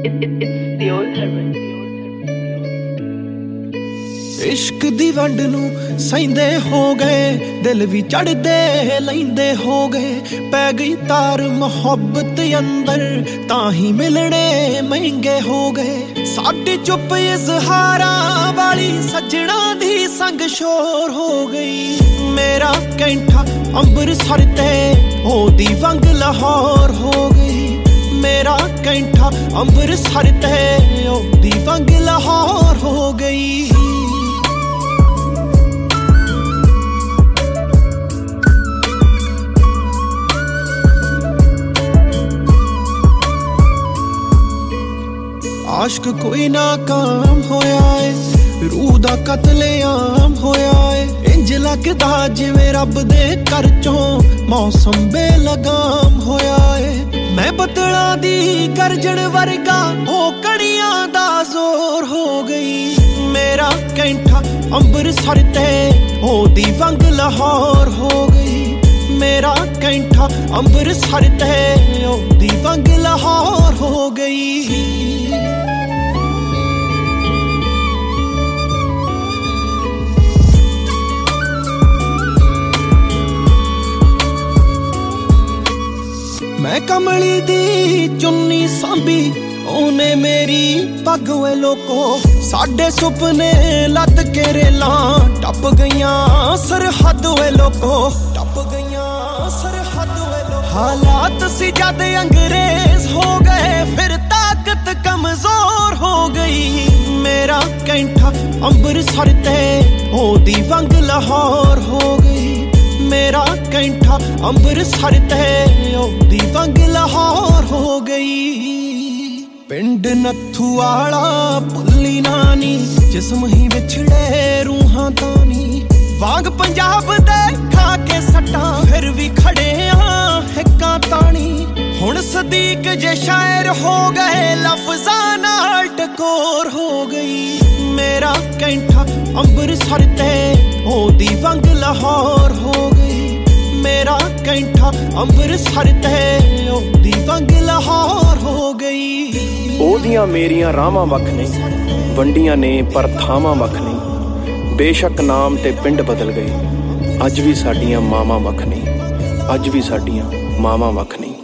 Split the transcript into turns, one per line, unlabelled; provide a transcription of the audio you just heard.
It's the old heaven.
इश्क दी वंड नूं सहिंदे हो गए, दिल भी चढ़दे लैंदे हो गए। पै गई तार मुहब्बत अंदर, ताही मिलने महंगे हो गए। साडी चुप इजहारा वाली सजना दी संग शोर हो गई। मेरा कैंठा अंबरसर ते ओदी वंग लाहौर हो गई। मेरा कैंठा अंबरसर ते ओदी वंग लाहौर हो गई। आश्क कोई नाकाम होया है, रूह दा कतलेआम होया है। इंज लगदा जिवें रब दे घर चों मौसम बेलगाम होया है। मैं बदला दी गर्जन वर्गा हो कड़ियां दा जोर हो गई। मेरा कैंठा अंबरसर ते ओदी वंग लाहौर हो गई। मेरा कैंठा अंबरसर ते ओदी वंग लाहौर हो गई। मैं कमली दी चुन्नी सांभी, ओने मेरी पग वे लोको। साडे सुपने लद के रेलां टप गईयां सरहद वे लोको। टप गईयां सरहद वे लोको। हालात सी जद अंग्रेज हो गए, फिर ताकत कमजोर हो गई। मेरा कैंठा अंबरसर ते ओदी वंग लाहौर हो गई। मेरा कैंठा अंबरसर ते ओदी वंग लाहौर हो गई। पिंड नत्थू आला भुल्ली नानी, जिस्म ही विछड़े रूहां तानी। वांग पंजाब दे खा के सट्टां, फिर भी खड़े हां हिक्कां तानी। हुण सदीक जे शायर हो गए, लफ्ज़ां नाल टकोर हो गई। मेरा कैंठा अंबरसर ते ओदी वंग लाहौर हो गई। मेरा कैंठा अंबरसर ते ओदी वंग लाहौर हो गई।
ओदियां मेरियां रावां वख नहीं, वंडियां ने पर थावां वख नहीं। बेशक नाम ते पिंड बदल गए, अज भी साडियां मावां वख नहीं। अज भी साडियां मावां वख नहीं।